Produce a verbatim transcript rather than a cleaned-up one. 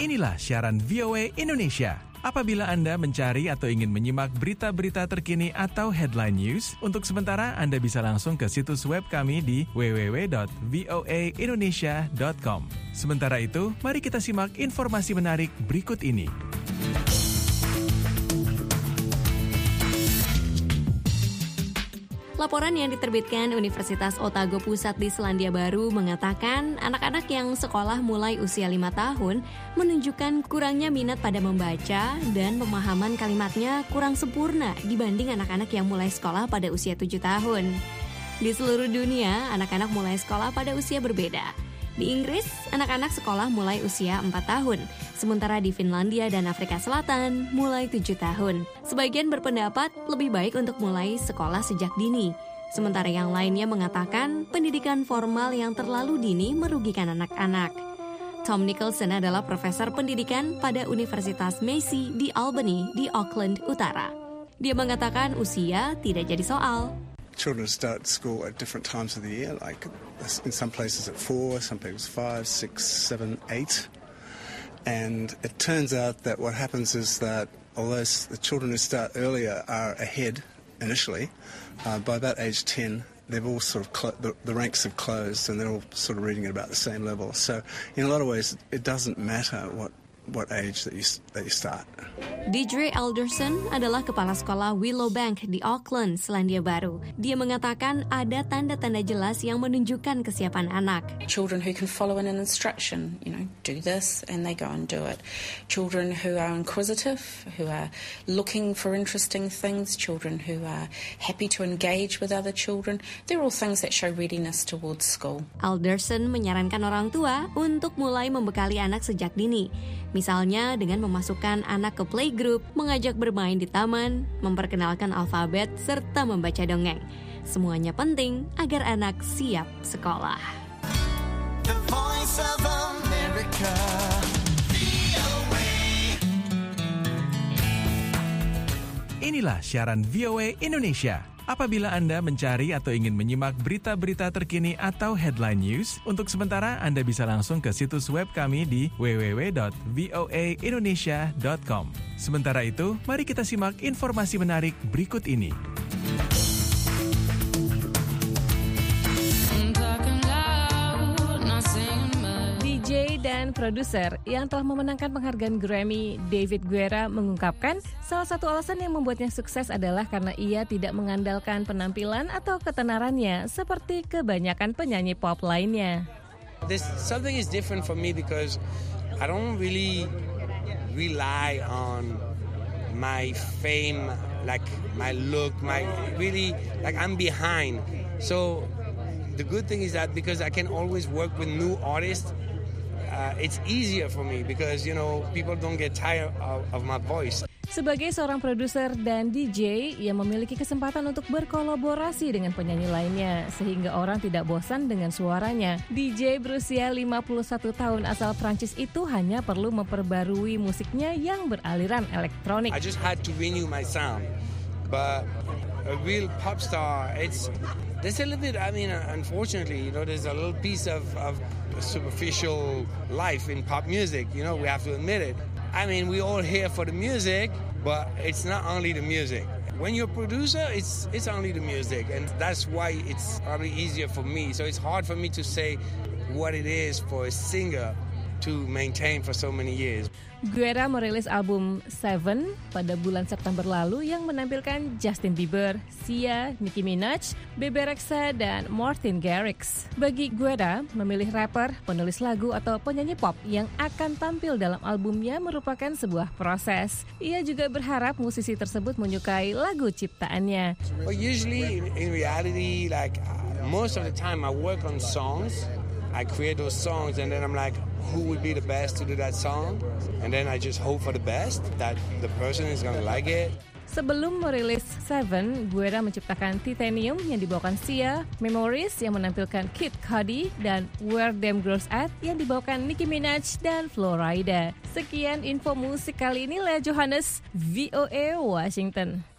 Inilah siaran V O A Indonesia. Apabila Anda mencari atau ingin menyimak berita-berita terkini atau headline news, untuk sementara Anda bisa langsung ke situs web kami di w w w dot voa indonesia dot com. Sementara itu, mari kita simak informasi menarik berikut ini. Laporan yang diterbitkan Universitas Otago Pusat di Selandia Baru mengatakan anak-anak yang sekolah mulai usia lima tahun menunjukkan kurangnya minat pada membaca dan pemahaman kalimatnya kurang sempurna dibanding anak-anak yang mulai sekolah pada usia tujuh tahun. Di seluruh dunia, anak-anak mulai sekolah pada usia berbeda. Di Inggris, anak-anak sekolah mulai usia empat tahun, sementara di Finlandia dan Afrika Selatan mulai tujuh tahun. Sebagian berpendapat lebih baik untuk mulai sekolah sejak dini, sementara yang lainnya mengatakan pendidikan formal yang terlalu dini merugikan anak-anak. Tom Nicholson adalah profesor pendidikan pada Universitas Massey di Albany di Auckland Utara. Dia mengatakan usia tidak jadi soal. Children start school at different times of the year, like in some places at four, some places five, six, seven, eight. And it turns out that what happens is that although the children who start earlier are ahead initially, uh, by about age ten, they've all sort of, clo- the, the ranks have closed and they're all sort of reading at about the same level. So in a lot of ways, it doesn't matter what what age that you that you start. Deidre Alderson adalah kepala sekolah Willowbank di Auckland, Selandia Baru. Dia mengatakan ada tanda-tanda jelas yang menunjukkan kesiapan anak. Children who can follow an instruction, you know, do this, and they go and do it. Children who are inquisitive, who are looking for interesting things, children who are happy to engage with other children. They're all things that show readiness towards school. Alderson menyarankan orang tua untuk mulai membekali anak sejak dini. Misalnya dengan memasukkan anak ke playgroup, mengajak bermain di taman, memperkenalkan alfabet, serta membaca dongeng. Semuanya penting agar anak siap sekolah. The Voice of America, V O A. Inilah siaran V O A Indonesia. Apabila Anda mencari atau ingin menyimak berita-berita terkini atau headline news, untuk sementara Anda bisa langsung ke situs web kami di w w w dot voa indonesia dot com. Sementara itu, mari kita simak informasi menarik berikut ini. D J dan produser yang telah memenangkan penghargaan Grammy, David Guetta, mengungkapkan salah satu alasan yang membuatnya sukses adalah karena ia tidak mengandalkan penampilan atau ketenarannya seperti kebanyakan penyanyi pop lainnya. There's something is different for me because I don't really rely on my fame, like my look, my really like I'm behind. So the good thing is that because I can always work with new artists, uh, it's easier for me because, you know, people don't get tired of, of my voice. Sebagai seorang produser dan D J, ia memiliki kesempatan untuk berkolaborasi dengan penyanyi lainnya, sehingga orang tidak bosan dengan suaranya. D J berusia lima puluh satu tahun asal Prancis itu hanya perlu memperbarui musiknya yang beraliran elektronik. I just had to renew my sound, but a real pop star, it's there's a little bit, I mean, unfortunately, you know, there's a little piece of, of superficial life in pop music, you know, we have to admit it. I mean, we're all here for the music, but it's not only the music. When you're a producer, it's it's only the music, and that's why it's probably easier for me. So it's hard for me to say what it is for a singer to maintain for so many years. Guetta merilis album Seven pada bulan September lalu yang menampilkan Justin Bieber, Sia, Nicki Minaj, Bebe Rexha, dan Martin Garrix. Bagi Guetta, memilih rapper, penulis lagu, atau penyanyi pop yang akan tampil dalam albumnya merupakan sebuah proses. Ia juga berharap musisi tersebut menyukai lagu ciptaannya. Well, usually in, in reality, like most of the time I work on songs. I create those songs and then I'm like, who would be the best to do that song? And then I just hope for the best, that the person is gonna like it. Sebelum merilis Seven, Guetta menciptakan Titanium yang dibawakan Sia, Memories yang menampilkan Kid Cudi, dan Where Them Girls At yang dibawakan Nicki Minaj dan Flo Rida. Sekian info musik kali ini, Lea Johannes, V O A Washington.